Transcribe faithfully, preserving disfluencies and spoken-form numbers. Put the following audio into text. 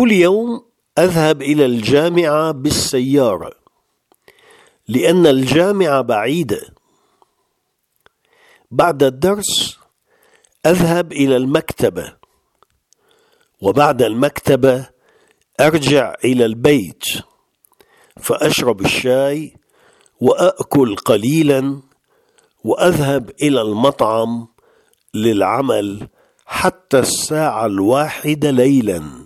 كل يوم أذهب إلى الجامعة بالسيارة لأن الجامعة بعيدة. بعد الدرس أذهب إلى المكتبة، وبعد المكتبة أرجع إلى البيت فأشرب الشاي وأأكل قليلا وأذهب إلى المطعم للعمل حتى الساعة الواحدة ليلا.